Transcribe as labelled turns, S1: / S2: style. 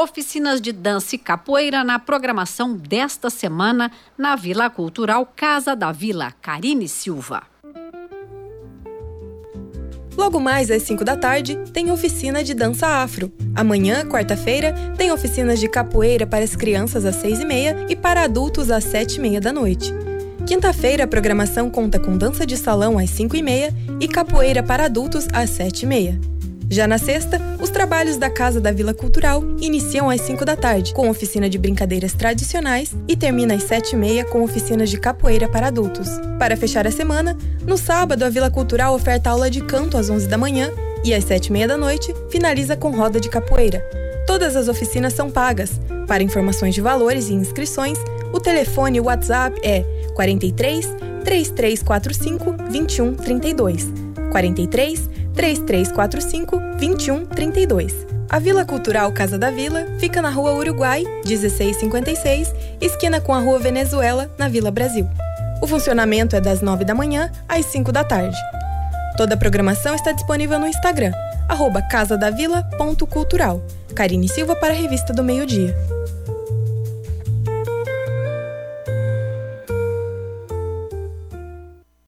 S1: Oficinas de dança e capoeira na programação desta semana na Vila Cultural Casa da Vila. Karine Silva.
S2: Logo mais às 5 da tarde, tem oficina de dança afro. Amanhã, quarta-feira, tem oficinas de capoeira para as crianças às 6h30 e para adultos às 7h30 da noite. Quinta-feira, a programação conta com dança de salão às 5h30 e capoeira para adultos às 7h30. Já na sexta, os trabalhos da Casa da Vila Cultural iniciam às 5 da tarde, com oficina de brincadeiras tradicionais e termina às 7h30 com oficinas de capoeira para adultos. Para fechar a semana, no sábado a Vila Cultural oferta aula de canto às 11 da manhã e às 7h30 da noite finaliza com roda de capoeira. Todas as oficinas são pagas. Para informações de valores e inscrições, o telefone e o WhatsApp é 43 3345 2132. 43 3345 2132. A Vila Cultural Casa da Vila fica na Rua Uruguai, 1656, esquina com a Rua Venezuela, na Vila Brasil. O funcionamento é das 9 da manhã às 5 da tarde. Toda a programação está disponível no Instagram, @casadavila.cultural. Karine Silva para a Revista do Meio-Dia.